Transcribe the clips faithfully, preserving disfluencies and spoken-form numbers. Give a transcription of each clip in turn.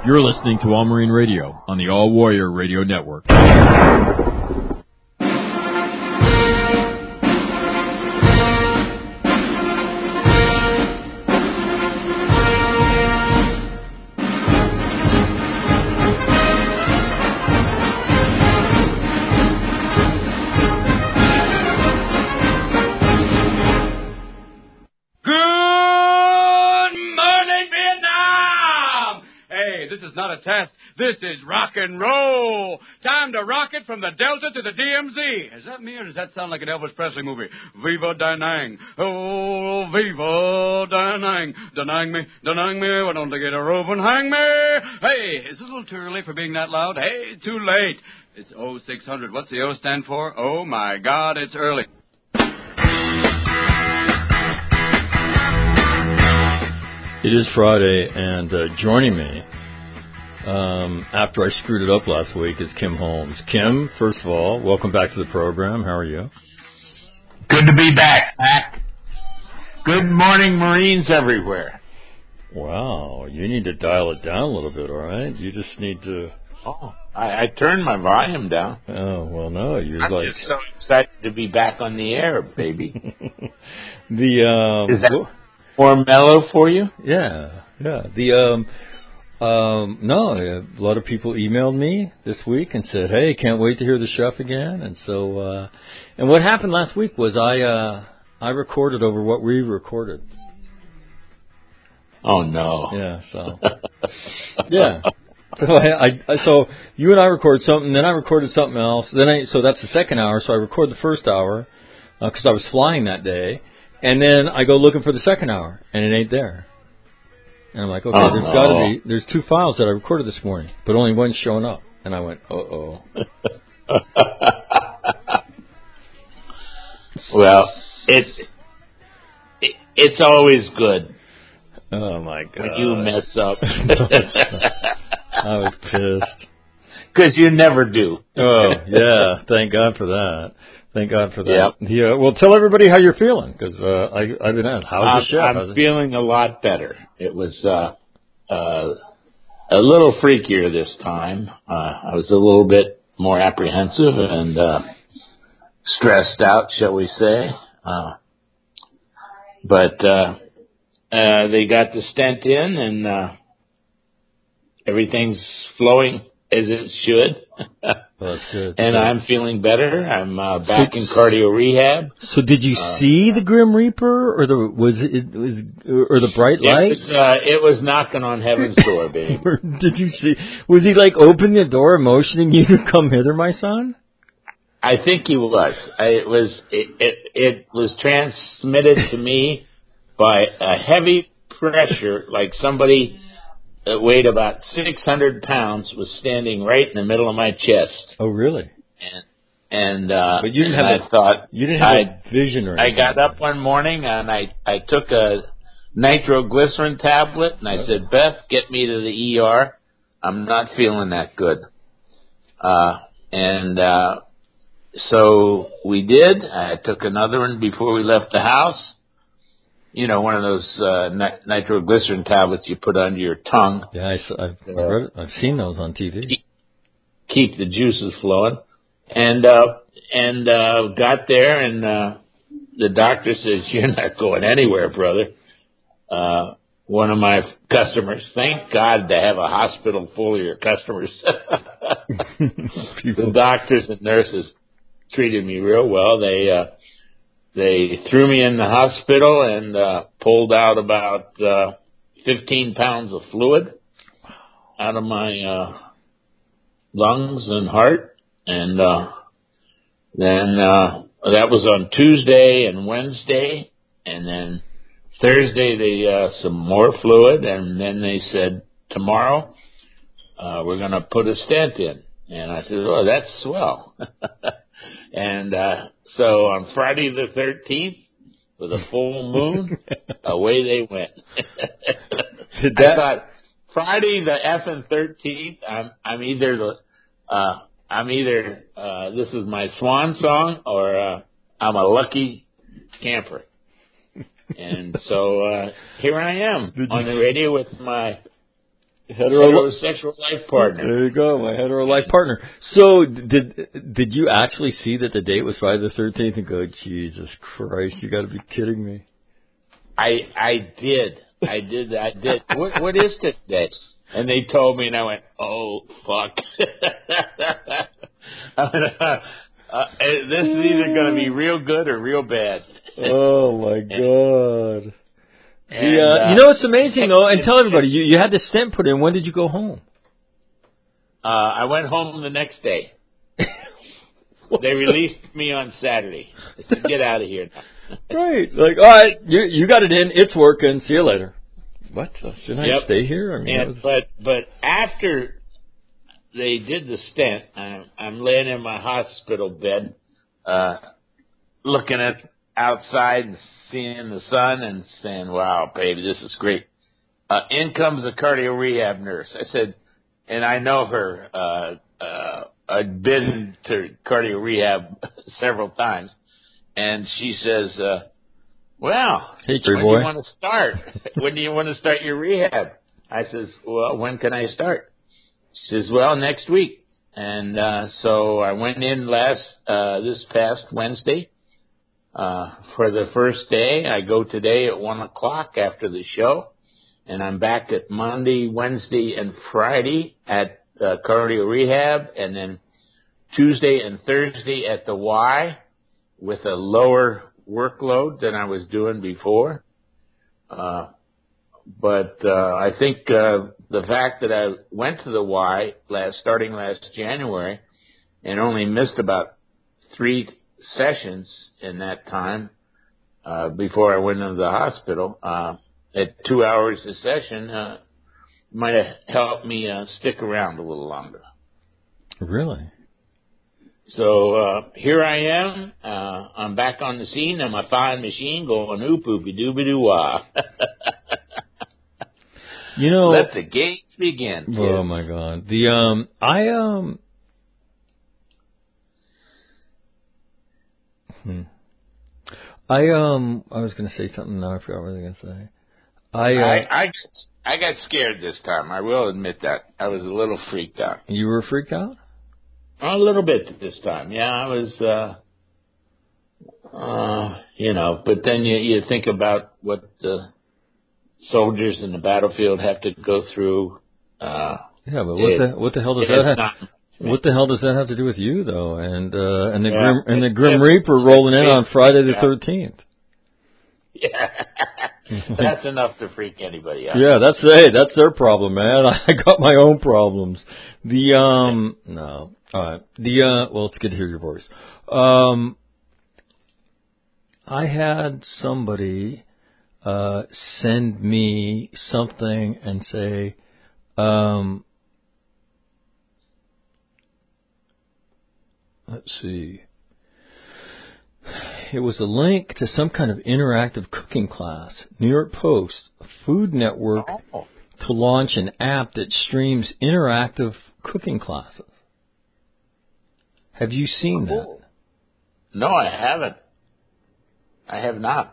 You're listening to All Marine Radio on the All Warrior Radio Network. Not a test. This is rock and roll. Time to rock it from the Delta to the D M Z. Is that me or does that sound like an Elvis Presley movie? Viva Da Nang. Oh, Viva Da Nang. Da Nang me, Da Nang me. Why don't they get a rope and hang me? Hey, is this a little too early for being that loud? Hey, too late. It's oh six hundred. What's the O stand for? Oh, my God, it's early. It is Friday, and uh, joining me Um, after I screwed it up last week is Kim Holmes. Kim, first of all, welcome back to the program. How are you? Good to be back, Mac. Good morning, Marines everywhere. Wow, you need to dial it down a little bit, all right? You just need to... Oh, I, I turned my volume down. Oh, well, no, you're I'm like... just so excited to be back on the air, baby. the um, Is that well, more mellow for you? Yeah, yeah. The... um. Um, no, a lot of people emailed me this week and said, hey, can't wait to hear the chef again. And so, uh, and what happened last week was I, uh, I recorded over what we recorded. Oh, no. Yeah, so, yeah. So I, I, so you and I recorded something, then I recorded something else. Then I, so that's the second hour. So I recorded the first hour, uh, cause I was flying that day. And then I go looking for the second hour and it ain't there. And I'm like, okay, oh, there's no. got to be, there's two files that I recorded this morning, but only one's showing up. And I went, uh-oh. Well, it's, it, it's always good. Oh, my God. When you mess up. I was pissed. Because you never do. Oh, yeah. Thank God for that. Thank God for that. Yep. Yeah. Well, tell everybody how you're feeling, because uh, I, I've been at. How's the chef? I'm, I'm feeling a lot better. It was uh, uh, a little freakier this time. Uh, I was a little bit more apprehensive and uh, stressed out, shall we say. Uh, but uh, uh, they got the stent in, and uh, everything's flowing as it should. Well, that's good. And so, I'm feeling better. I'm uh, back so, in cardio rehab. So, did you uh, see the Grim Reaper, or the was it was or the bright light? It was, uh, it was knocking on heaven's door, baby. Did you see? Was he like opening the door, and motioning you to come hither, my son? I think he was. I, it was. It, it it was transmitted to me by a heavy pressure, like somebody that weighed about six hundred pounds was standing right in the middle of my chest. Oh, really? And, and, uh, but you didn't and have I a, thought, you didn't have I, a vision or anything. I got up one morning and I, I took a nitroglycerin tablet and I oh. said, Beth, get me to the E R. I'm not feeling that good. Uh, and, uh, so we did. I took another one before we left the house. You know, one of those uh, nit- nitroglycerin tablets you put under your tongue. Yeah, I, I've, uh, read it. I've seen those on T V. Keep, keep the juices flowing. And uh, and uh, got there, and uh, the doctor says, you're not going anywhere, brother. Uh, one of my customers, thank God to have a hospital full of your customers. The doctors and nurses treated me real well. They... Uh, They threw me in the hospital and uh, pulled out about uh, fifteen pounds of fluid out of my uh, lungs and heart. And uh, then uh, that was on Tuesday and Wednesday. And then Thursday, they uh, some more fluid. And then they said, tomorrow, uh, we're going to put a stent in. And I said, oh, that's swell. And uh, so on Friday the thirteenth, with a full moon, away they went. Did that... I thought Friday the effing thirteenth. I'm I'm either the uh, I'm either uh, this is my swan song or uh, I'm a lucky camper. And so uh, here I am on the radio with my Hetero, heterosexual life partner. There you go, my hetero life partner. So, did did you actually see that the date was Friday the thirteenth and go, Jesus Christ, you got to be kidding me? I I did. I did. I did. What What is today? And they told me, and I went, oh, fuck. uh, this is either going to be real good or real bad. Oh, my God. And, the, uh, uh, you know, it's amazing, though, and tell everybody, you, you had the stent put in. When did you go home? Uh, I went home the next day. They released me on Saturday. I said, get out of here now. Right. Like, all right, you you got it in. It's working. See you later. What? Shouldn't Yep. I stay here? I mean, and, was... but but after they did the stent, I'm, I'm laying in my hospital bed, uh, looking at outside and seeing the sun and saying, "Wow, baby, this is great." Uh, in comes a cardio rehab nurse. I said, and I know her. Uh, uh, I'd been to cardio rehab several times, and she says, uh, well, hey, when boy. do you want to start? When do you want to start your rehab? I says, well, when can I start? She says, well, next week. And uh, so I went in last uh, this past Wednesday uh, for the first day. I go today at one o'clock after the show, and I'm back at Monday, Wednesday, and Friday at uh, cardio rehab, and then Tuesday and Thursday at the Y with a lower workload than I was doing before. Uh, but uh, I think uh, the fact that I went to the Y last, starting last January and only missed about three sessions in that time uh, before I went into the hospital, uh, at two hours a session, uh, might have helped me uh, stick around a little longer. Really? So uh, here I am. Uh, I'm back on the scene on my fine machine going oop oopy dooby doo wah. You know, let the games begin. Kids. Oh my God! The um, I um, hmm. I um, I was going to say something. Now I forgot what I was going to say. I, uh, I I I got scared this time. I will admit that I was a little freaked out. You were freaked out? A little bit this time, yeah. I was, uh, uh, you know. But then you you think about what the soldiers in the battlefield have to go through. Uh, yeah, but what it, the what the hell does that have? Not, what the hell does that have to do with you though? And uh, and the yeah, grim and the Grim Reaper rolling in on Friday the thirteenth. Yeah, that's enough to freak anybody out. Yeah, that's hey, that's their problem, man. I got my own problems. The um, no, all right. The uh, well, it's good to hear your voice. Um, I had somebody uh send me something and say, um, let's see. It was a link to some kind of interactive cooking class. New York Post, a Food Network oh. to launch an app that streams interactive cooking classes. Have you seen cool. that? No, I haven't. I have not.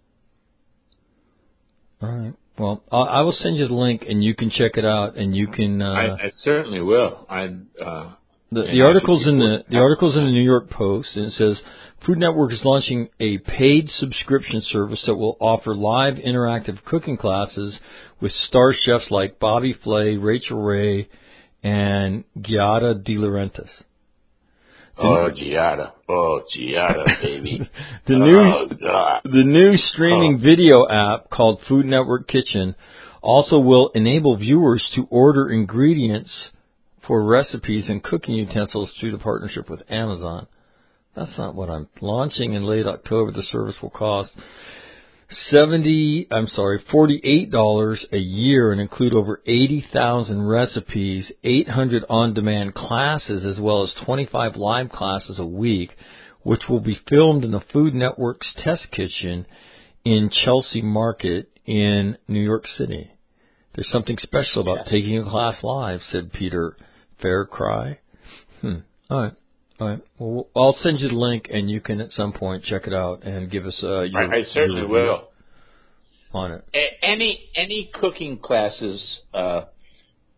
All right. Well, I will send you the link, and you can check it out, and you can. Uh, I, I certainly will. I. Uh, the the article's in the the article's in the New York Post, and it says Food Network is launching a paid subscription service that will offer live interactive cooking classes with star chefs like Bobby Flay, Rachel Ray, and Giada De Laurentiis. Oh, Giada. Oh, Giada, baby. the new oh, God. the new streaming oh. video app called Food Network Kitchen also will enable viewers to order ingredients for recipes and cooking utensils through the partnership with Amazon. That's not what I'm launching in late October. The service will cost seventy. I'm sorry, forty-eight dollars a year and include over eighty thousand recipes, eight hundred on-demand classes, as well as twenty-five live classes a week, which will be filmed in the Food Network's test kitchen in Chelsea Market in New York City. There's something special about yeah. taking a class live, said Peter Faircry. Hmm. All right. All right. Well, I'll send you the link, and you can at some point check it out and give us uh, your. I, I certainly your will. On it. A- any any cooking classes uh,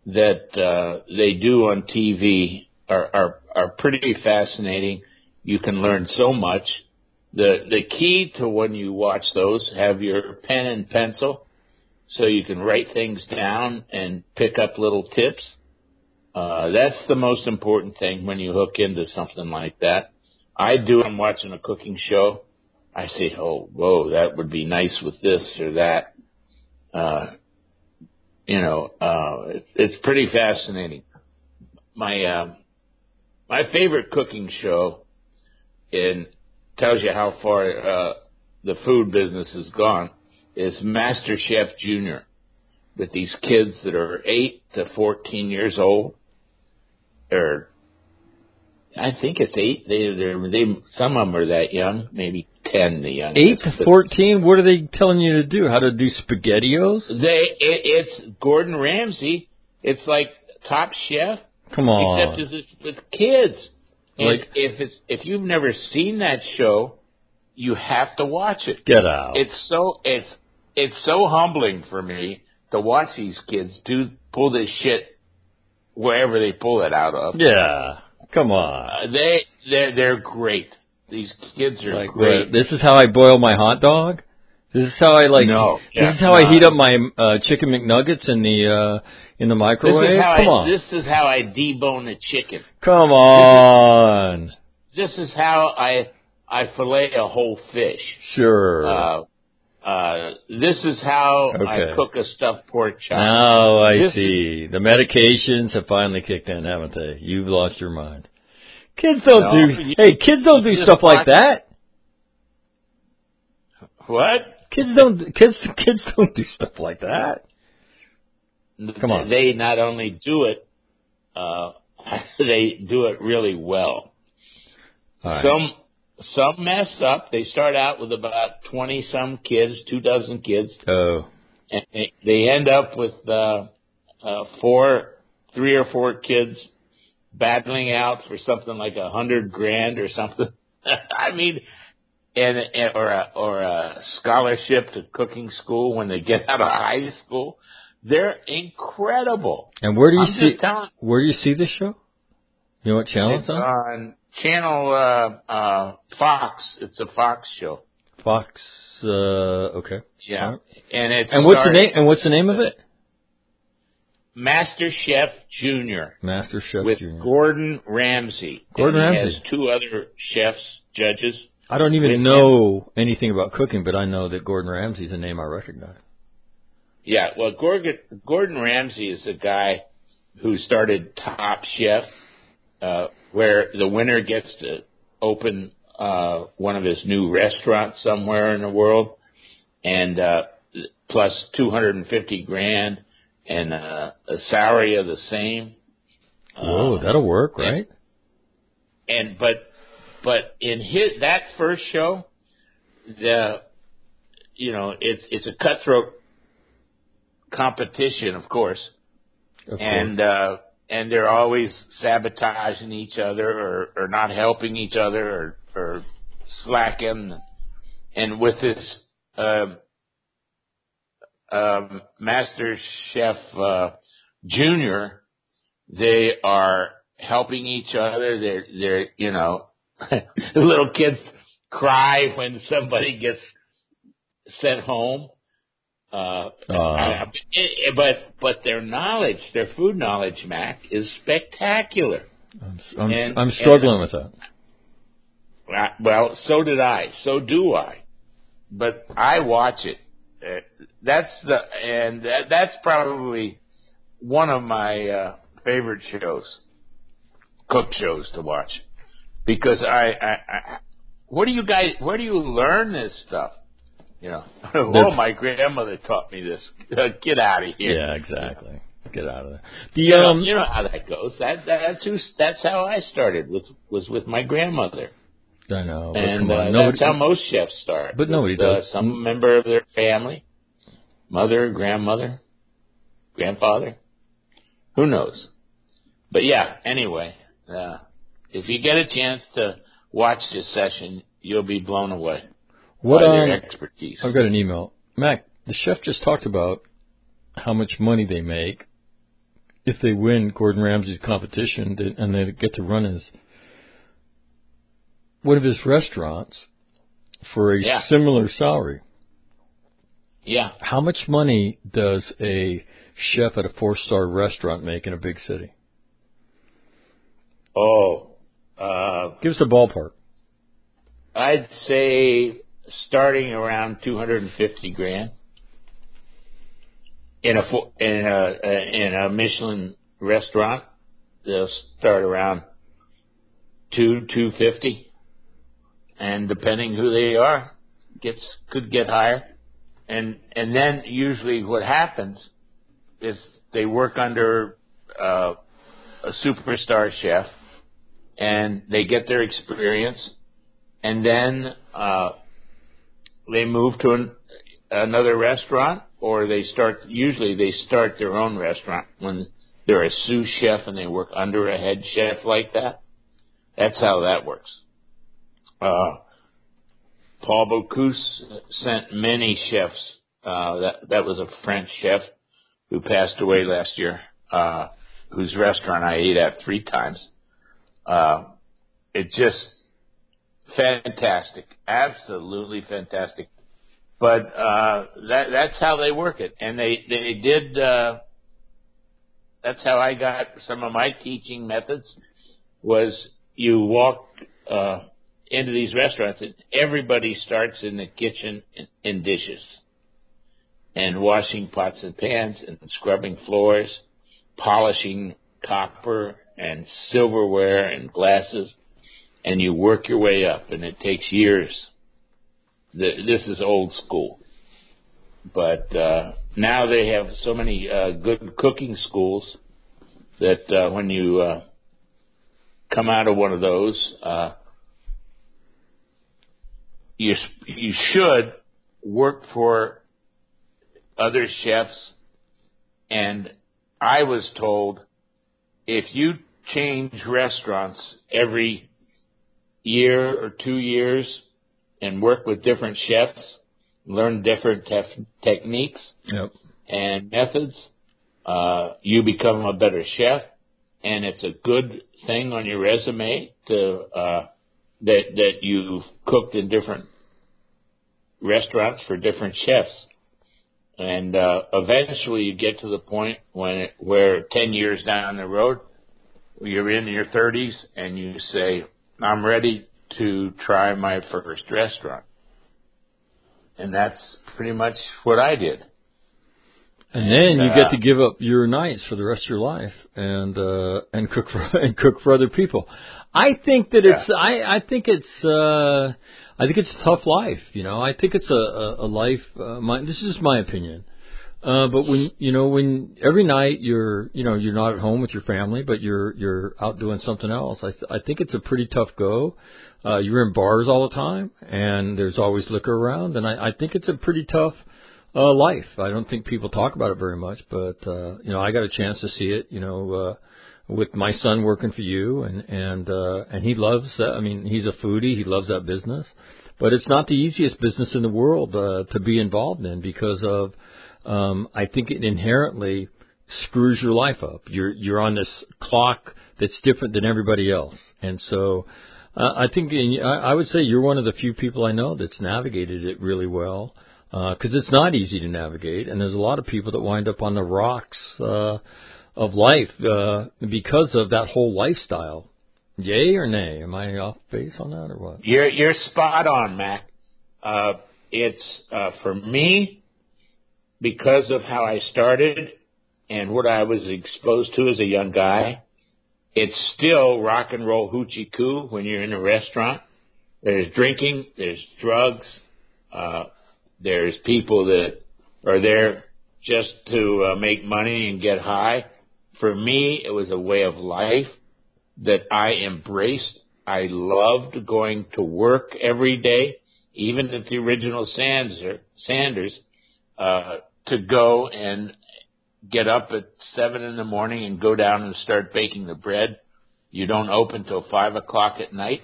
that uh, they do on T V are, are are pretty fascinating. You can learn so much. The the key to when you watch those, have your pen and pencil so you can write things down and pick up little tips. Uh, that's the most important thing when you hook into something like that. I do when I'm watching a cooking show. I say, oh, whoa, that would be nice with this or that. Uh, you know, uh, it's, it's pretty fascinating. My uh, my favorite cooking show, and tells you how far uh, the food business has gone, is Master Chef Junior, with these kids that are eight to fourteen years old. Or I think it's eight. They, they're, they, some of them are that young, maybe ten the youngest. Eight to fourteen? What are they telling you to do? How to do SpaghettiOs? They, it, it's Gordon Ramsay. It's like Top Chef. Come on. Except it's with kids. And Like, if it's if you've never seen that show, you have to watch it. get out. It's so it's it's so humbling for me to watch these kids do pull this shit wherever they pull it out of. Yeah. Come on. Uh, they they're they're great. These kids are Like, great. what, this is how I boil my hot dog? This is how I like. No, this yeah, is how no. I heat up my uh, chicken McNuggets in the uh, in the microwave. This is how Come I on. this is how I debone a chicken. Come on. This is how I I fillet a whole fish. Sure. Uh, uh, this is how Okay. I cook a stuffed pork chop. Now I This see. The medications have finally kicked in, haven't they? You've lost your mind. Kids don't No, do. you- Hey, kids don't do you stuff just like watch- that. What? Kids don't. Kids. Kids don't do stuff like that. Come on. They not only do it, uh, they do it really well. All right. Some some mess up. They start out with about twenty some kids, two dozen kids, Oh. and they, they end up with uh, uh, four, three or four kids battling out for something like a hundred grand or something. I mean, and, and or a or a scholarship to cooking school when they get out of high school. They're incredible. And where do you I'm see? just telling. Where do you see this show? You know what channel It's it's on? on channel uh, uh, Fox. It's a Fox show. Fox. Uh, okay. Yeah, All right. and it's And what's the started- name? And what's the name of it? Master Chef Junior Master Chef with Junior. Gordon Ramsay. Gordon and he Ramsay. has two other chefs, judges. I don't with even him. know anything about cooking, but I know that Gordon Ramsay's a name I recognize. Yeah, well, Gordon, Gordon Ramsay is a guy who started Top Chef, uh, where the winner gets to open uh, one of his new restaurants somewhere in the world, and uh, plus two hundred fifty grand and uh, a salary of the same. Whoa, Uh, that'll work, right? And but but in his that first show, the you know it's it's a cutthroat competition, of course, Of and uh, and they're always sabotaging each other or, or not helping each other or, or slacking. And with this um, um, Master Chef uh, Junior, they are helping each other. They're they're you know the little kids cry when somebody gets sent home. Uh, Uh. I- it- but but their knowledge, their food knowledge, Mac, is spectacular. I'm, I'm, and- I'm struggling with that. Uh, Well, so did I. So do I. But I watch it. Uh, that's the and that, that's probably one of my uh, favorite shows, cook shows to watch, because I, I, I where do you guys where do you learn this stuff? You know, oh, my grandmother taught me this. Get out of here. Yeah, exactly. Get out of there. The You know, um, you know how that goes. That that's who. That's how I started. With was with my grandmother, I know, but and come on, uh, nobody. that's how most chefs start. But nobody with, uh, does. Some member of their family, mother, grandmother, grandfather. Who knows? But yeah. Anyway, uh, if you get a chance to watch this session, you'll be blown away What by um, their expertise. I've got an email. Mac, the chef just talked about how much money they make if they win Gordon Ramsay's competition and they get to run his one of his restaurants for a yeah. similar salary. Yeah. How much money does a chef at a four-star restaurant make in a big city? Oh, uh, give us a ballpark. I'd say starting around two hundred fifty grand in a in a in a Michelin restaurant. They'll start around two two fifty, and depending who they are, gets could get higher. And and then usually what happens is they work under uh, a superstar chef, and they get their experience, and then uh, they move to an, another restaurant, or they start. Usually they start their own restaurant when they're a sous chef and they work under a head chef like that. That's how that works. Uh, Paul Bocuse sent many chefs. Uh, that that was a French chef who passed away last year, uh, whose restaurant I ate at three times. Uh, it's just fantastic, absolutely fantastic. But uh, that that's how they work it, and they they did. Uh, that's how I got some of my teaching methods. Was you walk uh, into these restaurants, and everybody starts in the kitchen in, in dishes, and washing pots and pans, and scrubbing floors, polishing copper and silverware and glasses, and you work your way up, and it takes years. The, this is old school, but uh, now they have so many uh, good cooking schools that uh, when you uh, come out of one of those, uh, you you should work for other chefs. And I was told if you change restaurants every year or two years and work with different chefs, learn different tef- techniques yep. and methods, uh, you become a better chef, and it's a good thing on your resume to uh, that that you've cooked in different restaurants for different chefs. And uh, eventually you get to the point when it, where ten years down the road, you're in your thirties and you say, I'm ready to try my first restaurant. And that's pretty much what I did. And then you uh, get to give up your nights for the rest of your life and uh, and cook for and cook for other people. I think that it's yeah. I, I think it's uh, I think it's a tough life. You know, I think it's a a, a life. Uh, my, this is just my opinion. Uh, but when you know when every night you're you know you're not at home with your family, but you're you're out doing something else. I I think it's a pretty tough go. Uh, you're in bars all the time, and there's always liquor around, and I, I think it's a pretty tough uh, life. I don't think people talk about it very much, but uh, you know I got a chance to see it. You know, uh, with my son working for you, and and uh, and he loves. Uh, I mean, he's a foodie. He loves that business, but it's not the easiest business in the world uh, to be involved in because of. Um, I think it inherently screws your life up. You're you're on this clock that's different than everybody else, and so uh, I think I, I would say you're one of the few people I know that's navigated it really well because uh, it's not easy to navigate, and there's a lot of people that wind up on the rocks uh, of life uh, because of that whole lifestyle. Yay or nay? Am I off base on that or what? You're you're spot on, Mac. Uh, it's uh, for me. Because of how I started and what I was exposed to as a young guy, it's still rock and roll hoochie coo when you're in a restaurant. There's drinking, there's drugs, uh, there's people that are there just to uh, make money and get high. For me, it was a way of life that I embraced. I loved going to work every day, even at the original Sanders, Sanders uh, to go and get up at seven in the morning and go down and start baking the bread. You don't open till five o'clock at night.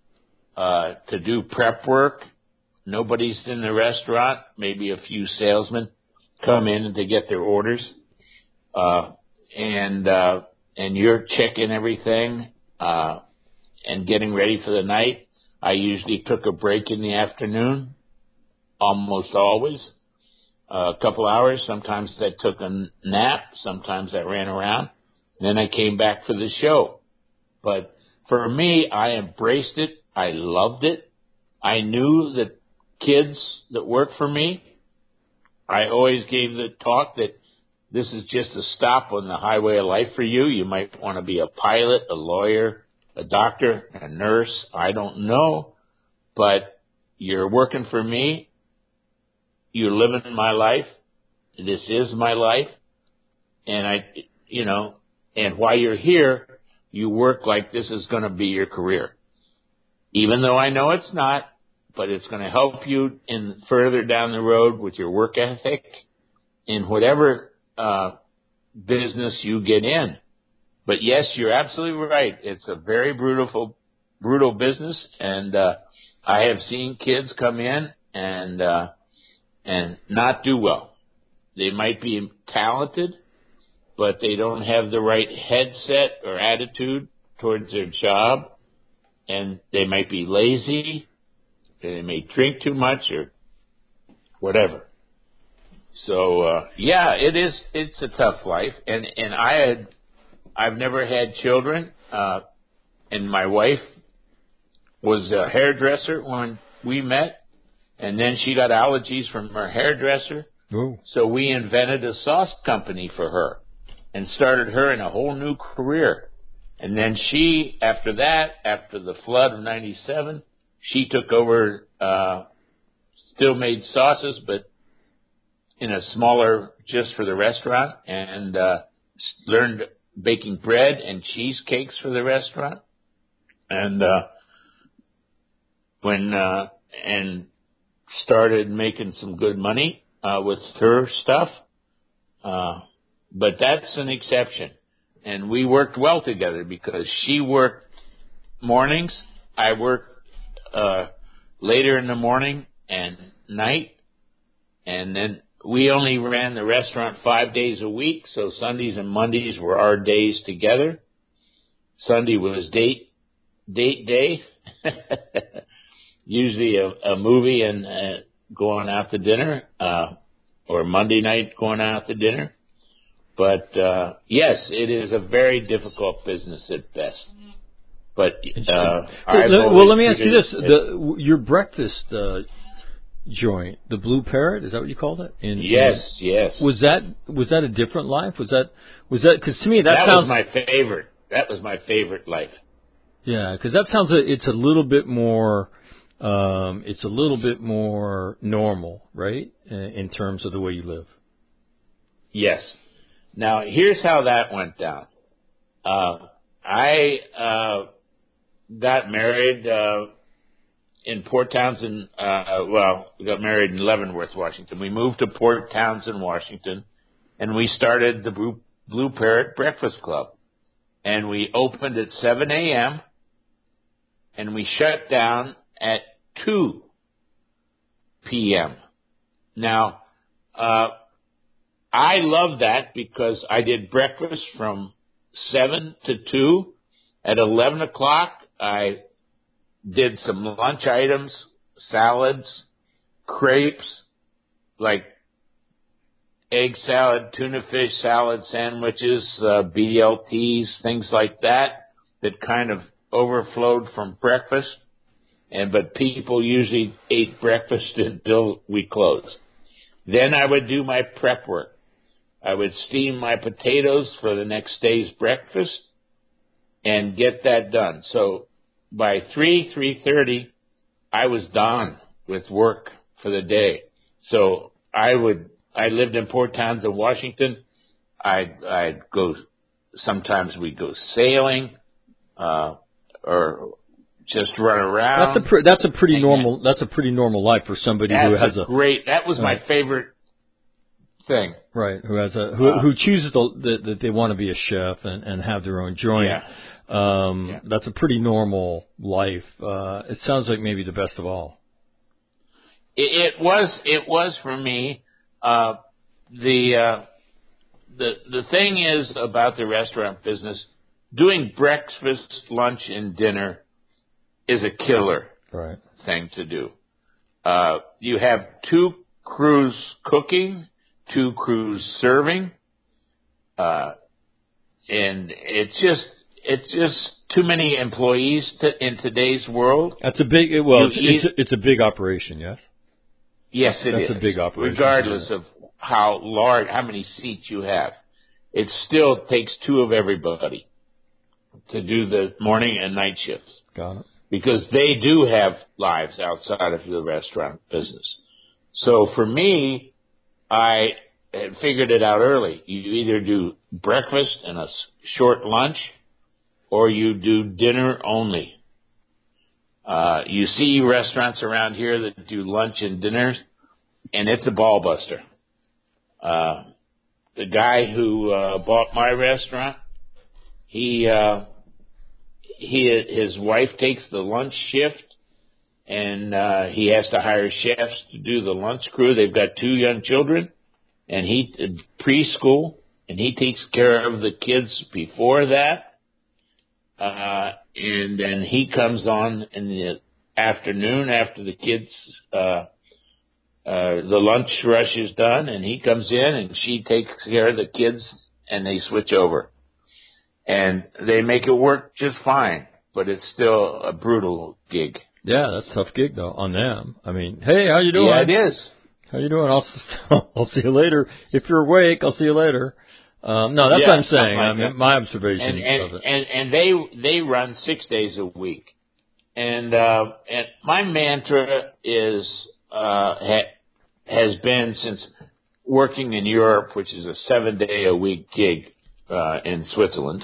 Uh, to do prep work, nobody's in the restaurant. Maybe a few salesmen come in to get their orders. Uh, and uh, and you're checking everything uh, and getting ready for the night. I usually took a break in the afternoon, almost always, uh, a couple hours. Sometimes I took a nap. Sometimes I ran around. Then I came back for the show. But for me, I embraced it. I loved it. I knew that kids that work for me, I always gave the talk that this is just a stop on the highway of life for you. You might want to be a pilot, a lawyer, a doctor, a nurse, I don't know, but you're working for me. You're living my life. This is my life. And I, you know, and while you're here, you work like this is going to be your career. Even though I know it's not, but it's going to help you in further down the road with your work ethic in whatever uh, business you get in. But yes, you're absolutely right. It's a very brutal, brutal business, and uh, I have seen kids come in and uh, and not do well. They might be talented, but they don't have the right headset or attitude towards their job, and they might be lazy, they may drink too much or whatever. So uh, yeah, it is. It's a tough life, and and I had. I've never had children, uh, and my wife was a hairdresser when we met, and then she got allergies from her hairdresser. Ooh. So we invented a sauce company for her and started her in a whole new career. And then she, after that, after the flood of ninety-seven, she took over, uh, still made sauces, but in a smaller, just for the restaurant, and uh, learned baking bread and cheesecakes for the restaurant, and uh, when uh, and started making some good money uh, with her stuff. Uh, but that's an exception, and we worked well together because she worked mornings, I worked uh, later in the morning and night, and then. We only ran the restaurant five days a week, so Sundays and Mondays were our days together. Sunday was date date day, usually a, a movie and uh, going out to dinner, uh, or Monday night going out to dinner. But uh, yes, it is a very difficult business at best. But uh, well, well, let me ask you this: the, your breakfast. Uh, joint, the Blue Parrot, is that what you called it? In, yes, in, yes. Was that was that a different life? Was that was that because to me that, that sounds was my favorite. That was my favorite life. Yeah, because that sounds a, it's a little bit more, um, it's a little bit more normal, right? In terms of the way you live. Yes. Now here's how that went down. Uh, I uh, got married. Uh, In Port Townsend, uh, well, we got married in Leavenworth, Washington. We moved to Port Townsend, Washington, and we started the Blue, Blue Parrot Breakfast Club. And we opened at seven a.m., and we shut down at two p.m. Now, uh, I love that because I did breakfast from seven to two. At eleven o'clock, I did some lunch items, salads, crepes, like egg salad, tuna fish salad sandwiches, uh, B L Ts, things like that, that kind of overflowed from breakfast. And but people usually ate breakfast until we closed. Then I would do my prep work. I would steam my potatoes for the next day's breakfast and get that done. So by three, three thirty, I was done with work for the day. So I would, I lived in Port Townsend, Washington. I'd, I'd go, sometimes we'd go sailing, uh, or just run around. That's a, pre- that's a pretty normal, that's a pretty normal life for somebody who has a a great, that was uh, my favorite thing. Right. Who has a, who, uh, who chooses the, that the, they want to be a chef and, and have their own joint. Yeah. Um, yeah. That's a pretty normal life. Uh, it sounds like maybe the best of all. It, it was, it was for me, uh, the, uh, the the thing is about the restaurant business, doing breakfast, lunch, and dinner is a killer right. thing to do. Uh, you have two crews cooking, two crews serving, uh, and it's just it's just too many employees to, in today's world. That's a big well. It's, You it's, a, it's a big operation. Yes. Yes, it That's is. a big operation. Regardless of how large, how many seats you have, it still takes two of everybody to do the morning and night shifts. Got it. Because they do have lives outside of the restaurant business. So for me, I had figured it out early. You either do breakfast and a short lunch, or you do dinner only. Uh, you see restaurants around here that do lunch and dinners, and it's a ball buster. Uh, the guy who uh, bought my restaurant, he uh, he his wife takes the lunch shift, and uh, he has to hire chefs to do the lunch crew. They've got two young children, and he preschool, and he takes care of the kids before that. Uh, and then he comes on in the afternoon after the kids, uh, uh, the lunch rush is done, and he comes in and she takes care of the kids, and they switch over. And they make it work just fine, but it's still a brutal gig. Yeah, that's a tough gig though on them. I mean, hey, how you doing? Yeah, it is. How you doing? I'll I'll see you later. If you're awake, I'll see you later. Um, no, that's yeah, what I'm saying. like I mean, my observation and, and, of it. And and they they run six days a week, and uh, and my mantra is uh, ha, has been since working in Europe, which is a seven day a week gig uh, in Switzerland,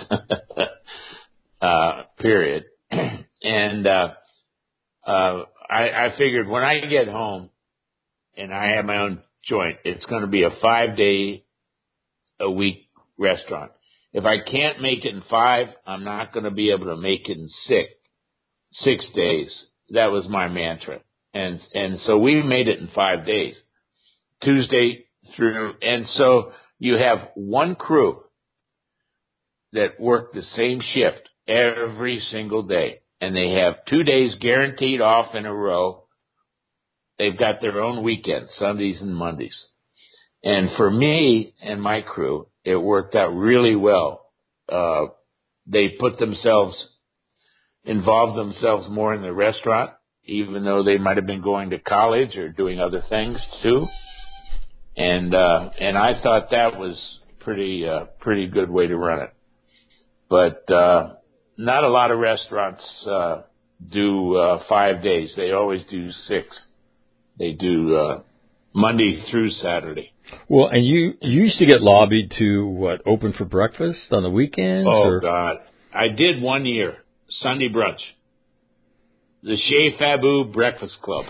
uh, period. And uh, uh, I, I figured when I get home and I have my own joint, it's going to be a five day a week restaurant. If I can't make it in five, I'm not going to be able to make it in six, six days. That was my mantra. And, and so we made it in five days, Tuesday through. And so you have one crew that work the same shift every single day, and they have two days guaranteed off in a row. They've got their own weekends, Sundays and Mondays. And for me and my crew, it worked out really well. Uh, they put themselves, involved themselves more in the restaurant, even though they might have been going to college or doing other things too. And, uh, and I thought that was pretty, uh, pretty good way to run it. But, uh, not a lot of restaurants, uh, do, uh, five days. They always do six. They do, uh, Monday through Saturday. Well, and you you used to get lobbied to, what, open for breakfast on the weekends? Oh, or? God. I did one year, Sunday brunch. The Chez Fabu Breakfast Club.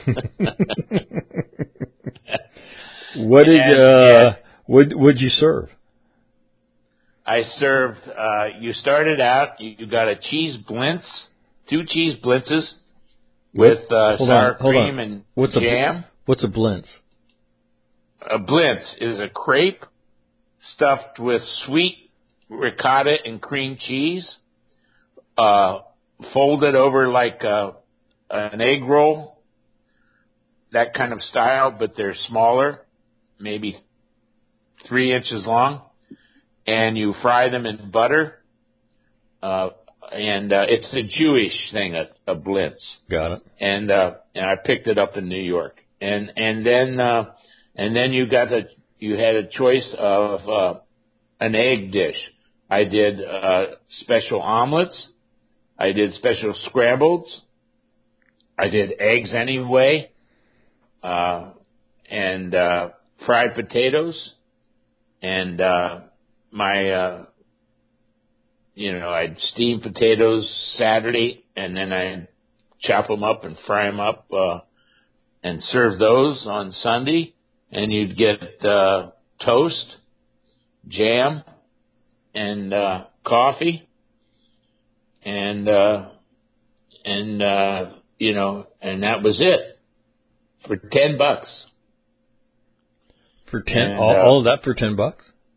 What did and, uh, and what would you serve? I served, uh, you started out, you, you got a cheese blintz, two cheese blintzes with uh, sour on, cream on. and what's jam. A, what's a blintz? A blintz is a crepe stuffed with sweet ricotta and cream cheese, uh, folded over like a, an egg roll, that kind of style, but they're smaller, maybe three inches long, and you fry them in butter. Uh, and uh, it's a Jewish thing, a, a blintz. Got it. And uh, and I picked it up in New York, and and then. Uh, And then you got a, you had a choice of uh, an egg dish. I did uh, special omelets. I did special scrambleds. I did eggs anyway, uh, and uh, fried potatoes. And uh, my, uh, you know, I'd steam potatoes Saturday, and then I'd chop them up and fry them up uh, and serve those on Sunday. And you'd get uh, toast, jam, and uh, coffee, and uh, and uh, you know, and that was it for ten bucks. For ten, and, all, uh, all of that for ten bucks?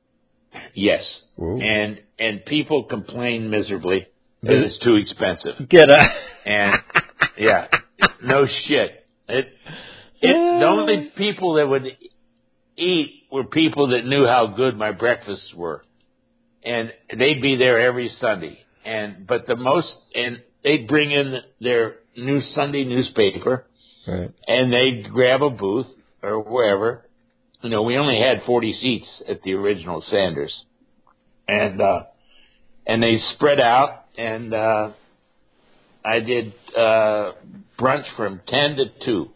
Yes. Ooh. And and people complain miserably that it's too expensive. Get out. And yeah, no shit. It it the only people that would eat were people that knew how good my breakfasts were, and they'd be there every Sunday. And but the most and they'd bring in their new Sunday newspaper, right, and they'd grab a booth or wherever. You know, we only had forty seats at the original Sanders, and uh, and they spread out, and uh, I did uh, brunch from ten to two,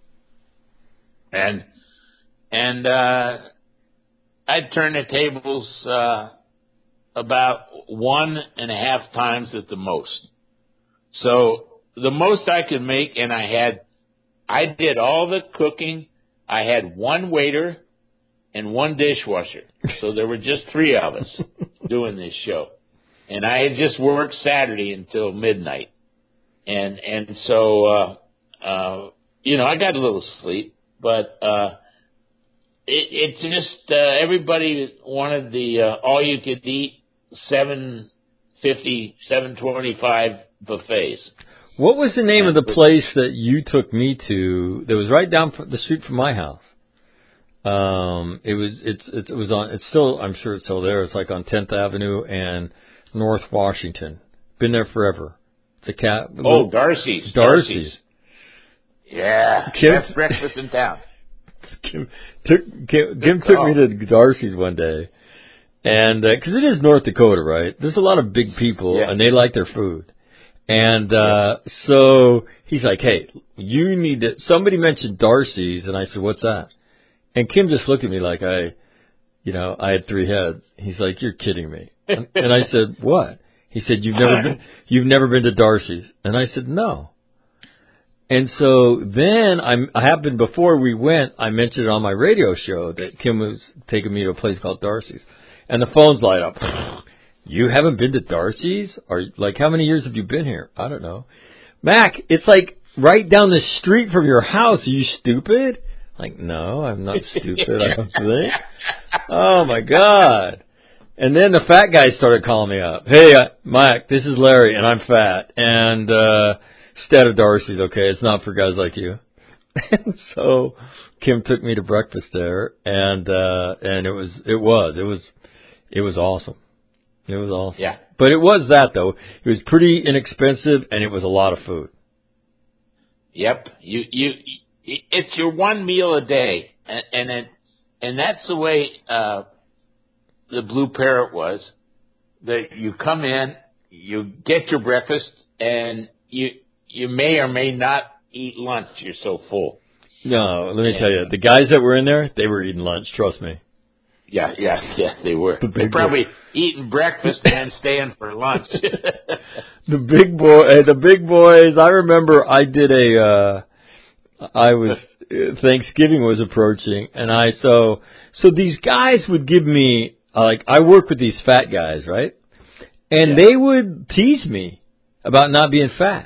and and uh, I'd turn the tables uh, about one and a half times at the most. So the most I could make, and I had, I did all the cooking. I had one waiter and one dishwasher. So there were just three of us doing this show. And I had just worked Saturday until midnight. And and so, uh, uh, you know, I got a little sleep. But uh, it, it just, uh, everybody wanted the uh, all-you-could-eat seven fifty, seven twenty-five buffets. What was the name of the place that you took me to that was right down the street from my house? Um, it was it's, it's it was on it's still I'm sure it's still there. It's like on tenth Avenue and North Washington. Been there forever. It's a cat. Oh, Darcy's. Darcy's. Darcy's. Yeah, Kim, best breakfast in town. Kim took Kim, Kim took me to Darcy's one day, and because uh, it is North Dakota, right? There's a lot of big people, yeah. and they like their food. And uh yes. So he's like, hey, you need to, somebody mentioned Darcy's, and I said, what's that? And Kim just looked at me like I, you know, I had three heads. He's like, you're kidding me. And, and I said, what? He said, you've never been, you've never been to Darcy's. And I said, no. And so then I, I happened, before we went, I mentioned it on my radio show that Kim was taking me to a place called Darcy's. And the phones light up. You haven't been to Darcy's? Or like, how many years have you been here? I don't know. Mac, it's like right down the street from your house. Are you stupid? Like, no, I'm not stupid, I don't think. Oh my God. And then the fat guy started calling me up. Hey, uh, Mike, this is Larry, and I'm fat. And, uh, instead of Darcy's, okay, it's not for guys like you. And so Kim took me to breakfast there, and, uh, and it was, it was, it was, it was awesome. It was awesome. Yeah. But it was that, though. It was pretty inexpensive, and it was a lot of food. Yep. You, you, it's your one meal a day. And, and it, and that's the way, uh, the Blue Parrot was. That you come in, you get your breakfast, and you, you may or may not eat lunch. You're so full. No, let me and, tell you, the guys that were in there, they were eating lunch. Trust me. Yeah, yeah, yeah, they were. The they probably boy. eating breakfast and staying for lunch. The big boy, uh, the big boys. I remember I did a. Uh, I was Thanksgiving was approaching, and I so so these guys would give me uh, like I work with these fat guys, right? And yeah. They would tease me about not being fat.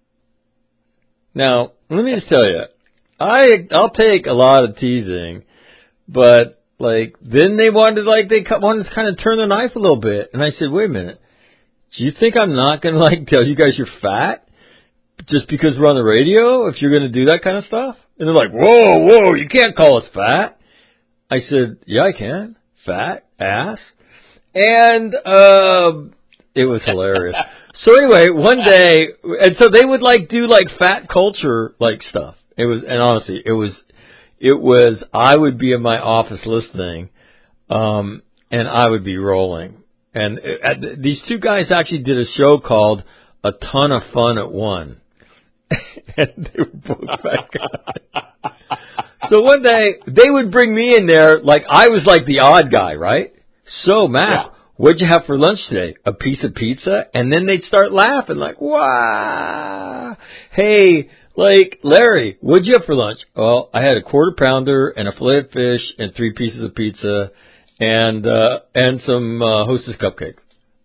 Now let me just tell you, I I'll take a lot of teasing, but. Like, then they wanted, like, they wanted to kind of turn the knife a little bit. And I said, wait a minute. Do you think I'm not going to, like, tell you guys you're fat? Just because we're on the radio? If you're going to do that kind of stuff? And they're like, whoa, whoa, you can't call us fat. I said, yeah, I can. Fat, ass. And, um, it was hilarious. So anyway, one day, and so they would, like, do, like, fat culture, like, stuff. It was, and honestly, it was, It was, I would be in my office listening, um, and I would be rolling. And it, these two guys actually did a show called A Ton of Fun at One. And they were both fat guys. So one day, they would bring me in there, like, I was like the odd guy, right? So, Matt, yeah. What'd you have for lunch today? A piece of pizza? And then they'd start laughing, like, wow. Hey, like, Larry, what'd you have for lunch? Well, I had a quarter pounder and a fillet of fish and three pieces of pizza and uh and some uh, Hostess cupcakes.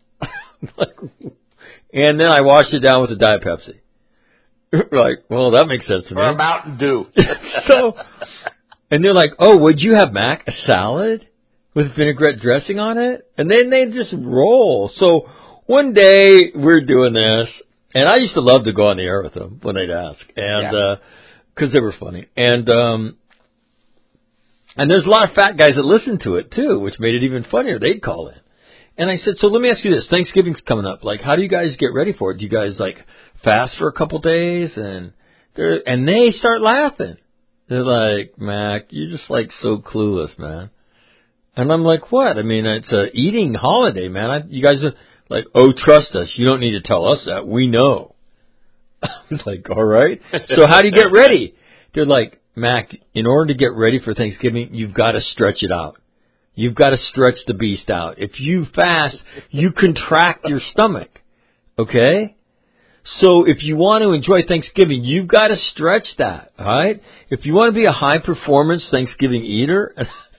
And then I washed it down with a Diet Pepsi. Like, well, that makes sense to me. Or a Mountain Dew. So, and they're like, oh, what'd you have, Mac? A salad? with vinaigrette dressing on it, and then they just roll. So one day we're doing this, and I used to love to go on the air with them when they'd ask, and because yeah. uh, they were funny, and um, and there's a lot of fat guys that listen to it too, which made it even funnier. They'd call in, and I said, so let me ask you this: Thanksgiving's coming up. Like, how do you guys get ready for it? Do you guys like fast for a couple days? And they and they start laughing. They're like, Mac, you're just like so clueless, man. And I'm like, what? I mean, it's a eating holiday, man. I, you guys are like, oh, trust us. You don't need to tell us that. We know. I was like, all right. So how do you get ready? They're like, Mac, in order to get ready for Thanksgiving, you've got to stretch it out. You've got to stretch the beast out. If you fast, you contract your stomach. Okay? So if you want to enjoy Thanksgiving, you've got to stretch that. All right? If you want to be a high performance Thanksgiving eater.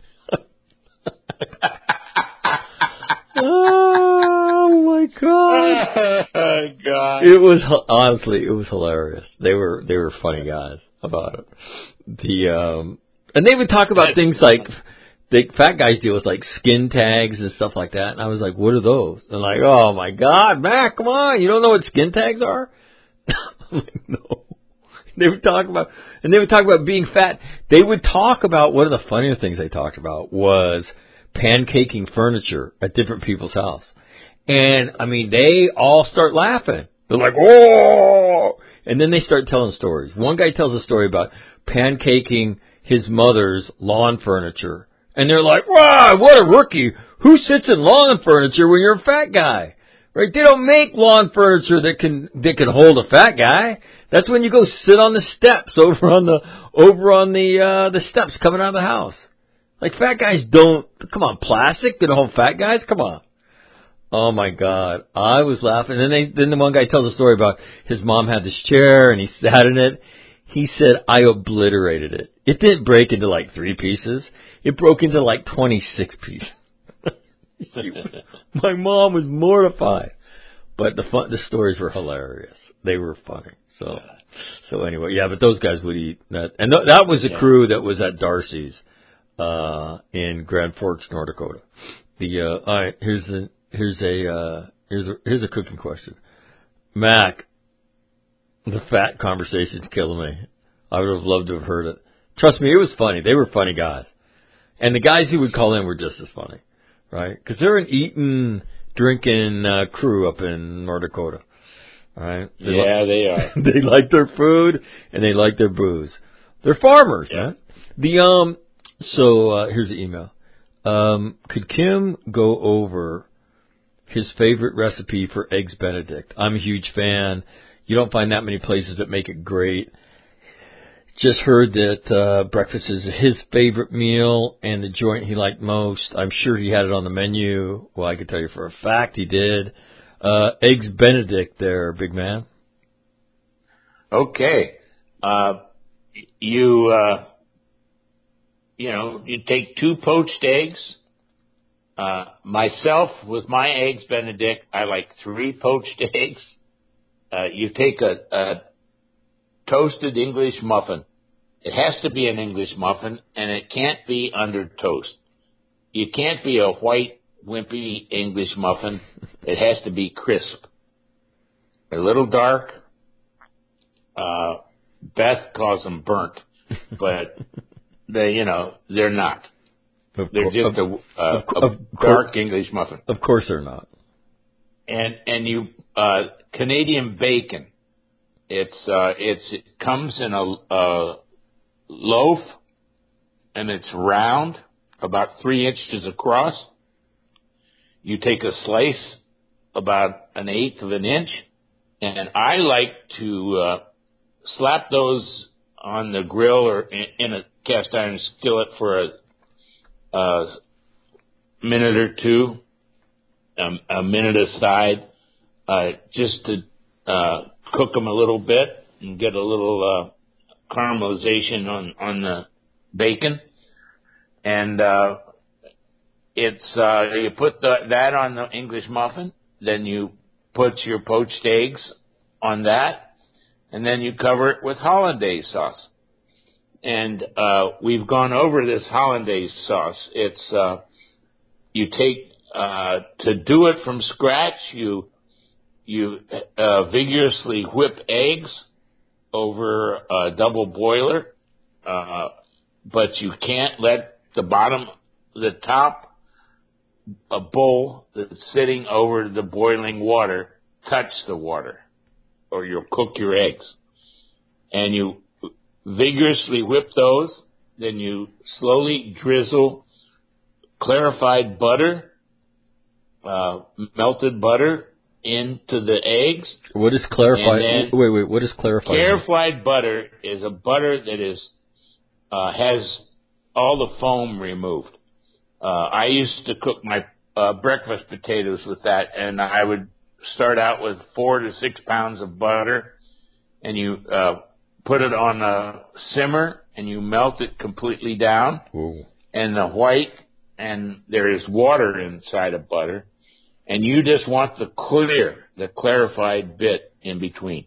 Oh my God! Oh God! It was honestly, it was hilarious. They were they were funny guys about it. The um, and they would talk about things like the fat guys deal with like skin tags and stuff like that. And I was like, what are those? And like, oh my God, Mac, come on, you don't know what skin tags are? I'm like, no. They would talk about, and they would talk about being fat. They would talk about, one of the funnier things they talked about was pancaking furniture at different people's house. And, I mean, they all start laughing. They're like, oh! And then they start telling stories. One guy tells a story about pancaking his mother's lawn furniture. And they're like, wow, what a rookie. Who sits in lawn furniture when you're a fat guy? Right? They don't make lawn furniture that can, that can hold a fat guy. That's when you go sit on the steps over on the, over on the, uh, the steps coming out of the house. Like, fat guys don't, come on, plastic can hold fat guys? Come on. Oh my God. I was laughing. And then they, then the one guy tells a story about his mom had this chair and he sat in it. He said, I obliterated it. It didn't break into like three pieces. It broke into like twenty-six pieces. My mom was mortified. But the fun, the stories were hilarious. They were funny. So, so anyway, yeah, but those guys would eat that. And th- that was a crew that was at Darcy's, uh, in Grand Forks, North Dakota. The, uh, all right, here's the, here's a, uh, here's a, here's a cooking question. Mac, the fat conversation's killing me. I would have loved to have heard it. Trust me, it was funny. They were funny guys. And the guys who would call in were just as funny, right? Because they're an eating, drinking uh, crew up in North Dakota, right? They yeah, like, they are. They like their food and they like their booze. They're farmers, yeah. Man. The um. So uh, here's the email. Um, could Kim go over his favorite recipe for Eggs Benedict? I'm a huge fan. You don't find that many places that make it great. Just heard that uh, breakfast is his favorite meal and the joint he liked most. I'm sure he had it on the menu. Well, I can tell you for a fact he did. Uh, Eggs Benedict there, big man. Okay. Uh, you, uh, you know, you take two poached eggs. Uh, myself, with my Eggs Benedict, I like three poached eggs. Uh, you take a, a toasted English muffin. It has to be an English muffin, and it can't be under toast. You can't be a white, wimpy English muffin. It has to be crisp. A little dark. Uh, Beth calls them burnt, but they, you know, they're not. Of they're course, just of, a, a, of, a of dark course, English muffin. Of course they're not. And and you uh, Canadian bacon. It's uh, it's it comes in a, a loaf, and it's round, about three inches across. You take a slice about an eighth of an inch, and I like to uh, slap those on the grill or in, in a cast iron skillet for a, a minute or two, um, a minute aside, uh, just to uh, cook them a little bit and get a little uh, caramelization on, on the bacon. And uh, it's uh, you put the, that on the English muffin, then you put your poached eggs on that, and then you cover it with hollandaise sauce. And uh, we've gone over this hollandaise sauce. It's uh, you take uh, to do it from scratch. You you uh, vigorously whip eggs over a double boiler, uh, but you can't let the bottom, the top, a bowl that's sitting over the boiling water touch the water, or you'll cook your eggs. And you vigorously whip those, then you slowly drizzle clarified butter, uh, melted butter into the eggs. What is clarified? Wait, wait. What is clarified? Clarified butter is a butter that is uh, has all the foam removed. Uh, I used to cook my uh, breakfast potatoes with that, and I would start out with four to six pounds of butter, and you uh, put it on a simmer, and you melt it completely down. Ooh. And the white, and there is water inside of butter, and you just want the clear, the clarified bit in between.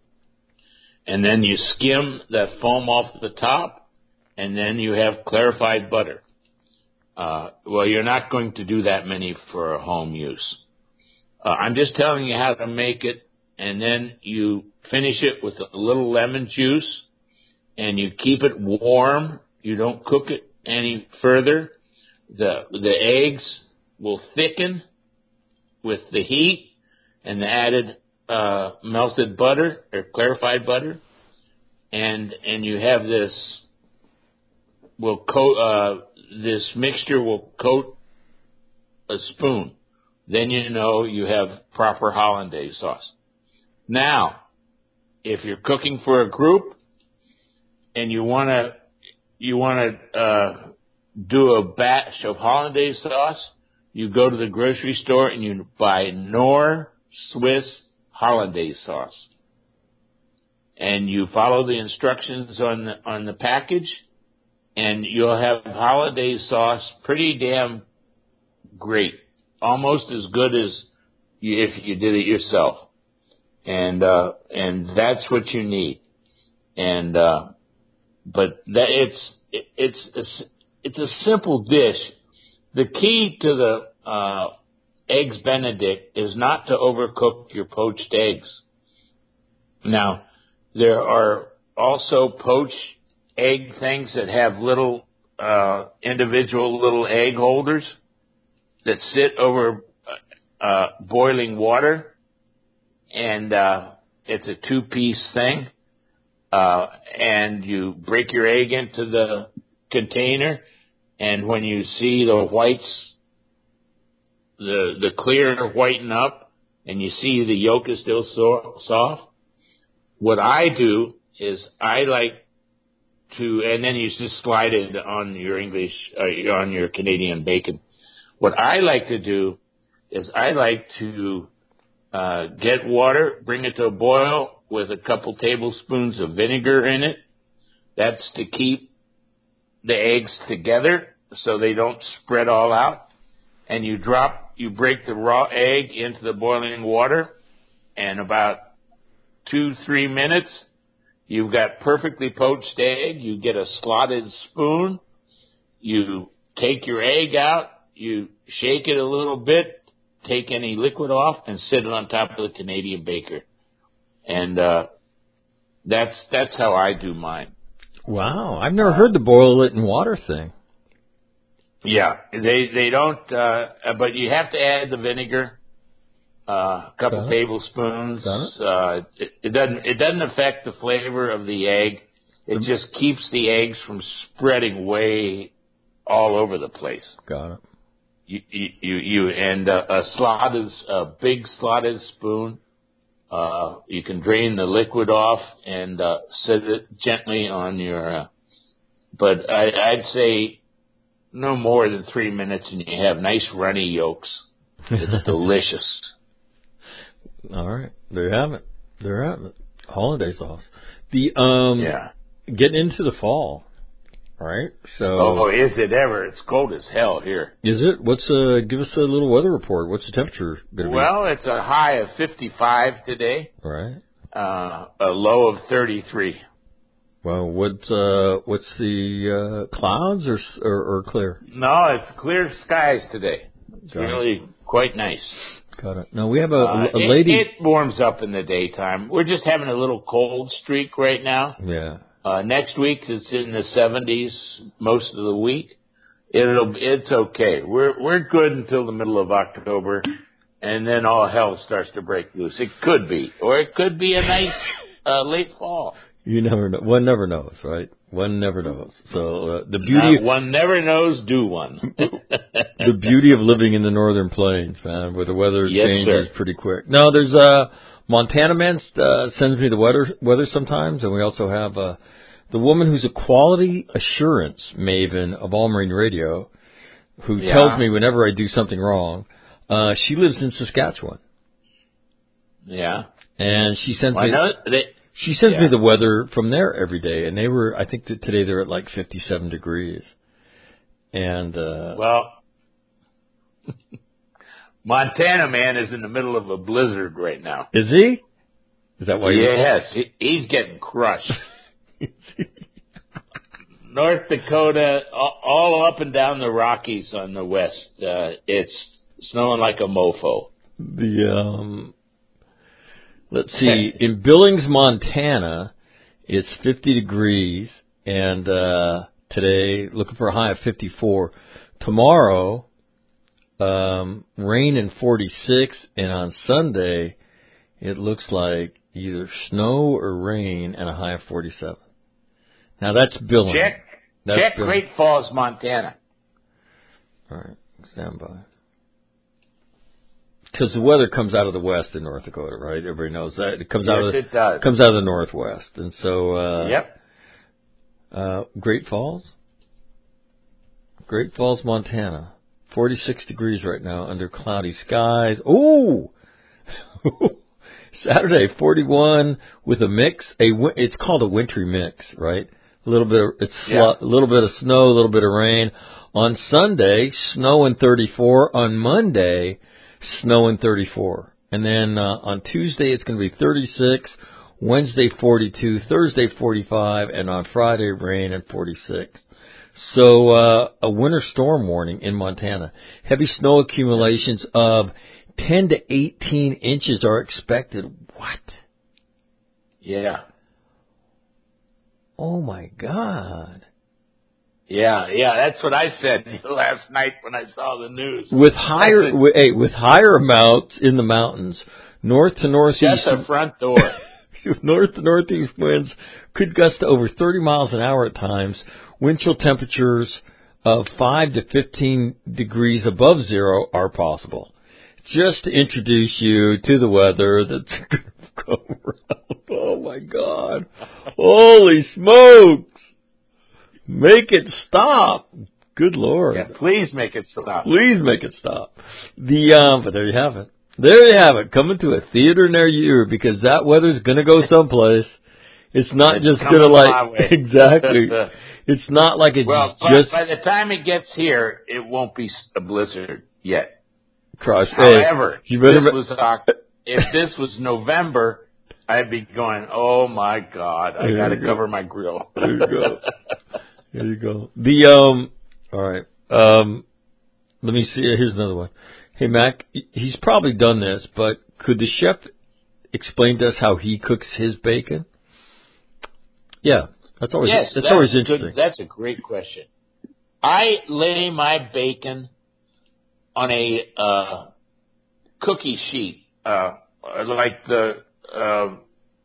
And then you skim that foam off the top, and then you have clarified butter. Uh, well, you're not going to do that many for home use. Uh, I'm just telling you how to make it, and then you finish it with a little lemon juice, and you keep it warm. You don't cook it any further. The the eggs will thicken with the heat and the added uh, melted butter or clarified butter, and and you have this will coat uh, this mixture will coat a spoon. Then you know you have proper hollandaise sauce. Now, if you're cooking for a group and you want to you want to uh, do a batch of hollandaise sauce, you go to the grocery store and you buy Knorr Swiss hollandaise sauce, and you follow the instructions on the on the package, and you'll have hollandaise sauce pretty damn great, almost as good as you, if you did it yourself. And uh, and that's what you need. And uh, but that it's it, it's it's it's a simple dish. The key to the uh, eggs Benedict is not to overcook your poached eggs. Now, there are also poached egg things that have little uh, individual little egg holders that sit over uh, boiling water. And uh, it's a two-piece thing, uh, and you break your egg into the container, and when you see the whites, the the clear whiten up, and you see the yolk is still so, soft, what I do is I like to, and then you just slide it on your English, uh, on your Canadian bacon. What I like to do is I like to Uh, get water, bring it to a boil with a couple tablespoons of vinegar in it. That's to keep the eggs together so they don't spread all out. And you drop, you break the raw egg into the boiling water, and about two, three minutes, you've got perfectly poached egg. You get a slotted spoon. You take your egg out. You shake it a little bit. Take any liquid off and sit it on top of the Canadian baker. And uh, that's that's how I do mine. Wow, I've never heard the boil it in water thing. Yeah, they they don't, uh, but you have to add the vinegar, uh, a couple tablespoons. Uh, it, it doesn't it doesn't affect the flavor of the egg. It just keeps the eggs from spreading way all over the place. Got it. You, you, you, and uh, a slotted, a big slotted spoon. Uh, you can drain the liquid off and uh, set it gently on your. Uh, but I, I'd say no more than three minutes, and you have nice runny yolks. It's delicious. All right, there you have it. There you have it. Holiday sauce. The um, yeah. Getting into the fall. Right. So. Oh, is it ever? It's cold as hell here. Is it? What's uh? Give us a little weather report. What's the temperature going to be? Well, it's a high of fifty-five today. Right. Uh, a low of thirty-three. Well, what uh, what's the uh, clouds or, or or clear? No, it's clear skies today. It's really quite nice. Got it. Now, we have a, uh, a lady... It, it warms up in the daytime. We're just having a little cold streak right now. Yeah. Uh, next week, it's in the seventies most of the week. It'll, it's okay. We're, we're good until the middle of October, and then all hell starts to break loose. It could be, or it could be a nice uh, late fall. You never know. One never knows, right? One never knows. So uh, the beauty, uh, one never knows. Do one. The beauty of living in the northern plains, man, where the weather yes, changes sir. pretty quick. Now, there's uh, Montana man uh, sends me the weather weather sometimes, and we also have uh, the woman who's a quality assurance maven of All Marine Radio, who yeah. tells me whenever I do something wrong. Uh, she lives in Saskatchewan. Yeah. And she sends well, me. I know they, She sends yeah. me the weather from there every day, and they were, I think that today they're at like fifty-seven degrees. And, uh. Well, Montana man is in the middle of a blizzard right now. Is he? Is that why Yes, he, he's getting crushed. North Dakota, all, all up and down the Rockies on the west, uh, it's snowing like a mofo. The, um. Let's see, in Billings, Montana, it's fifty degrees, and uh, today, looking for a high of fifty-four. Tomorrow, um, rain and forty-six, and on Sunday, it looks like either snow or rain and a high of forty-seven. Now, that's Billings. Check, that's check Billings. Great Falls, Montana. All right, stand by. Because the weather comes out of the west in North Dakota, right? Everybody knows that. It comes yes, out of the, it does. comes out of the northwest. And so, uh, yep. Uh, Great Falls? Great Falls, Montana. forty-six degrees right now under cloudy skies. Ooh! Saturday, forty-one with a mix. A, it's called a wintry mix, right? A little bit of, it's yeah. a little bit of snow, a little bit of rain. On Sunday, snow and thirty-four. On Monday, snow and thirty-four. And then uh, on Tuesday, it's going to be thirty-six. Wednesday, forty-two. Thursday, forty-five. And on Friday, rain and forty-six. So uh, a winter storm warning in Montana. Heavy snow accumulations of ten to eighteen inches are expected. What? Yeah. Oh, my God. Yeah, yeah, that's what I said last night when I saw the news. With higher, with, hey, with higher amounts in the mountains, north to northeast. Shut the front door. North to northeast winds could gust to over thirty miles an hour at times. Wind chill temperatures of five to fifteen degrees above zero are possible. Just to introduce you to the weather that's going to go around. Oh, my God. Holy smokes. Make it stop. Good Lord. Yeah, please make it stop. Please make it stop. The um, but there you have it. There you have it. Coming to a theater near you because that weather's going to go someplace. It's not it's just going to like exactly. It's not like it's well, just. by the time it gets here, it won't be a blizzard yet. Crush. However, hey, this was if this was November, I'd be going, oh my God, I got to go. cover my grill. There you go. There you go. The um. All right. Um. Let me see. Here's another one. Hey Mac, he's probably done this, but could the chef explain to us how he cooks his bacon? Yeah, that's always yes, that's, that's always interesting. Good, that's a great question. I lay my bacon on a uh, cookie sheet, uh, like the uh,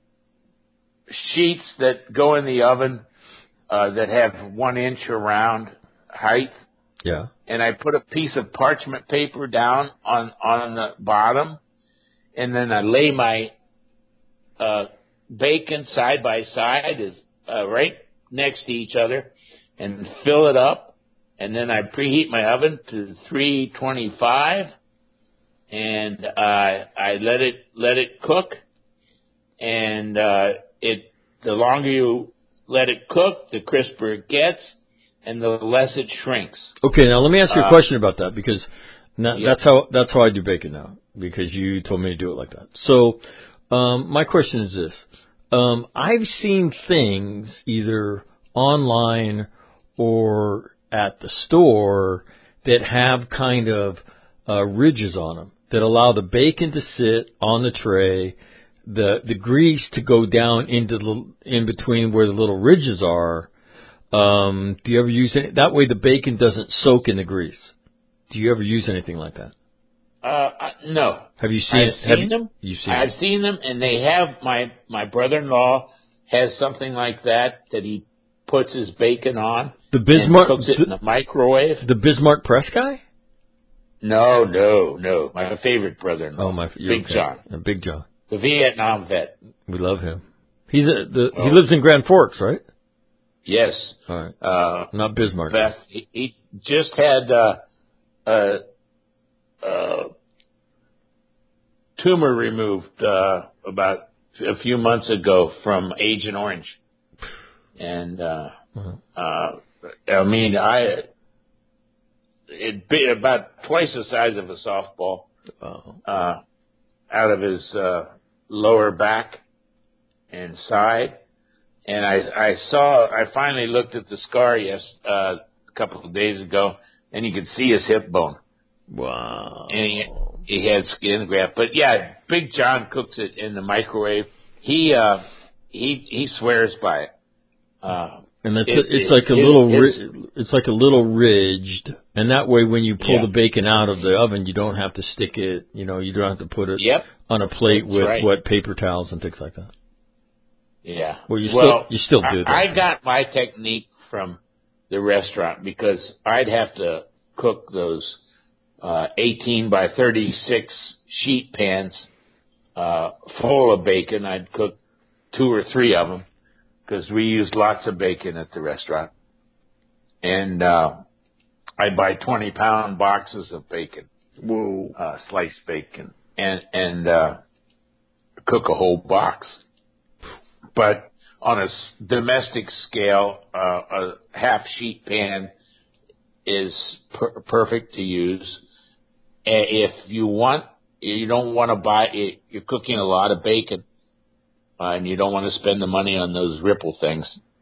sheets that go in the oven uh, that have one inch around height. Yeah. And I put a piece of parchment paper down on, on the bottom, and then I lay my uh, bacon side by side, is uh, right next to each other, and fill it up. And then I preheat my oven to three twenty-five, and uh, I let it let it cook. And uh, it the longer you let it cook, the crisper it gets, and the less it shrinks. Okay, now let me ask you a uh, question about that because now, yeah. that's how that's how I do bacon now because you told me to do it like that. So um, my question is this: um, I've seen things either online or at the store that have kind of uh, ridges on them that allow the bacon to sit on the tray, the the grease to go down into the in between where the little ridges are. Um, do you ever use it? That way the bacon doesn't soak in the grease. Do you ever use anything like that? Uh, I- no. Have you seen I've it? seen Have you, them. You've seen I've it. seen them, and they have my my brother-in-law has something like that that he puts his bacon on. The Bismarck, and cooks it the, in the microwave. the Bismarck Press guy? No, no, no. My favorite brother-in-law, Oh, my, Big okay. John, Uh, Big John. the Vietnam vet. We love him. He's a, the, Oh. he lives in Grand Forks, right? Yes. All right. Uh, Not Bismarck. Beth, he, he just had uh, a, a tumor removed uh, about a few months ago from Agent Orange, and uh, Uh-huh. uh, I mean, I it'd be about twice the size of a softball Oh. uh, out of his uh, lower back and side. And I, I saw, I finally looked at the scar yes, uh, a couple of days ago, and you could see his hip bone. Wow. And he, he had skin graft. But yeah, Big John cooks it in the microwave. He, uh, he, he swears by it. Uh, And that's it, it's it, like a his, little his, ri- it's like a little ridged, and that way when you pull Yeah. the bacon out of the oven, you don't have to stick it. You know, you don't have to put it Yep. on a plate That's with right. wet paper towels and things like that. Yeah. Well, you well, still you still do that. I, I got my technique from the restaurant because I'd have to cook those uh, eighteen by thirty-six sheet pans uh, full of bacon. I'd cook two or three of them because we use lots of bacon at the restaurant. And uh, I'd buy twenty pound boxes of bacon. Whoa. Uh, sliced bacon. And, and uh, cook a whole box. But on a s- domestic scale, uh, a half sheet pan is per- perfect to use. And if you want, you don't want to buy it, you're cooking a lot of bacon, uh, and you don't want to spend the money on those Ripple things.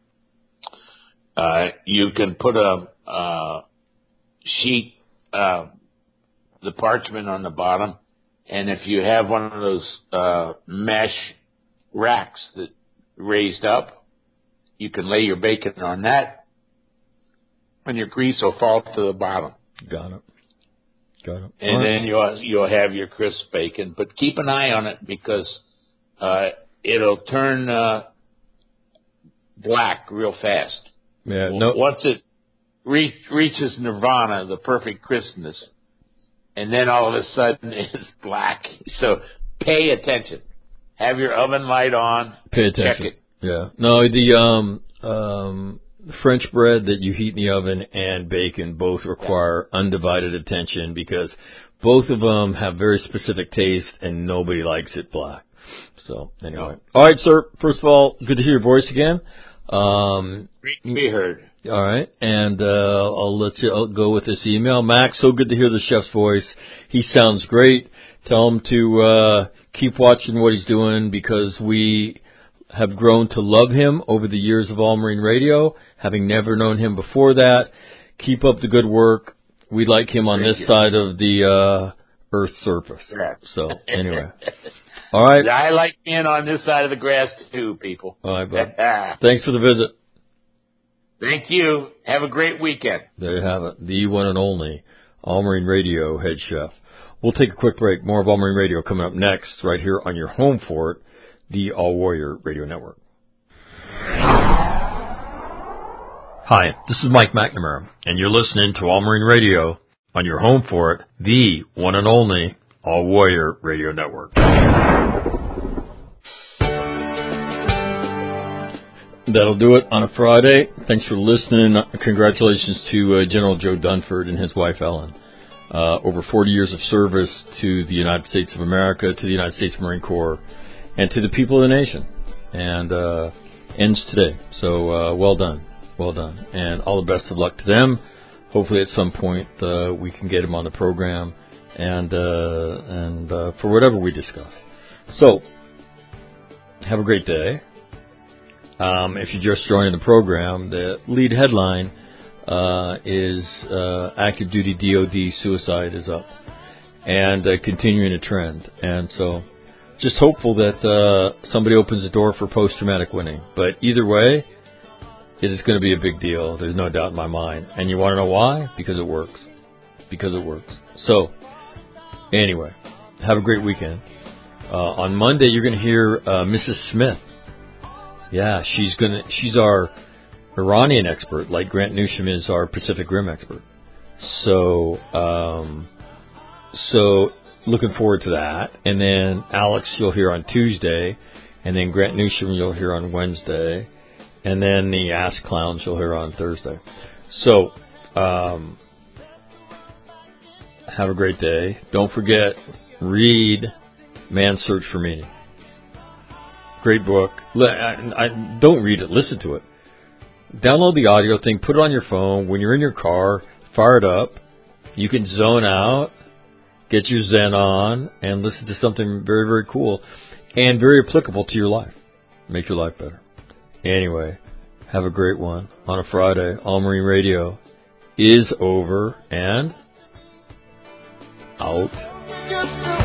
Uh, you can put a, uh, sheet, uh, the parchment on the bottom, and if you have one of those, uh, mesh racks that raised up, you can lay your bacon on that, and your grease will fall to the bottom. Got it. Got it. And All right. then you'll you'll have your crisp bacon. But keep an eye on it because uh, it'll turn uh, black real fast. Yeah. No. Once it reach, reaches nirvana, the perfect crispness, and then all of a sudden it's black. So pay attention. Have your oven light on. Pay attention. Check it. Yeah. No, the um um French bread that you heat in the oven and bacon both require undivided attention because both of them have very specific taste and nobody likes it black. So anyway. All right, sir. First of all, good to hear your voice again. Um Great to be heard. All right, and uh, I'll let you I'll go with this email. Max, so good to hear the chef's voice. He sounds great. Tell him to uh, keep watching what he's doing because we have grown to love him over the years of All Marine Radio, having never known him before that. Keep up the good work. We like him on Thank this you. side of the uh, Earth's surface. Yes. So anyway, all right. I like being on this side of the grass too, people. All right, bud. Thanks for the visit. Thank you. Have a great weekend. There you have it. The one and only All Marine Radio head chef. We'll take a quick break. More of All Marine Radio coming up next right here on your home for it, the All Warrior Radio Network. Hi, this is Mike McNamara, and you're listening to All Marine Radio on your home for it, the one and only All Warrior Radio Network. That'll do it on a Friday. Thanks for listening. Congratulations to uh, General Joe Dunford and his wife Ellen. Uh, over forty years of service to the United States of America, to the United States Marine Corps, and to the people of the nation. And uh, ends today. So uh, well done. Well done. And all the best of luck to them. Hopefully at some point uh, we can get them on the program and, uh, and uh, for whatever we discuss. So, have a great day. Um, if you're just joining the program, the lead headline uh, is uh, active duty D O D suicide is up. and uh, continuing a trend. And so just hopeful that uh, somebody opens the door for post-traumatic winning. But either way, it is going to be a big deal. There's no doubt in my mind. And you want to know why? Because it works. Because it works. So, anyway, have a great weekend. Uh, on Monday, you're going to hear uh, Missus Smith. Yeah, she's gonna. She's our Iranian expert, like Grant Newsham is our Pacific Rim expert. So, um, so looking forward to that. And then Alex, you'll hear on Tuesday, and then Grant Newsham, you'll hear on Wednesday, and then the Ask Clowns, you'll hear on Thursday. So, um, have a great day. Don't forget, read Man's Search for Meaning. Great book. I, I, don't read it. Listen to it. Download the audio thing. Put it on your phone. When you're in your car, fire it up. You can zone out, get your Zen on, and listen to something very, very cool and very applicable to your life. Make your life better. Anyway, have a great one on a Friday. All Marine Radio is over and out.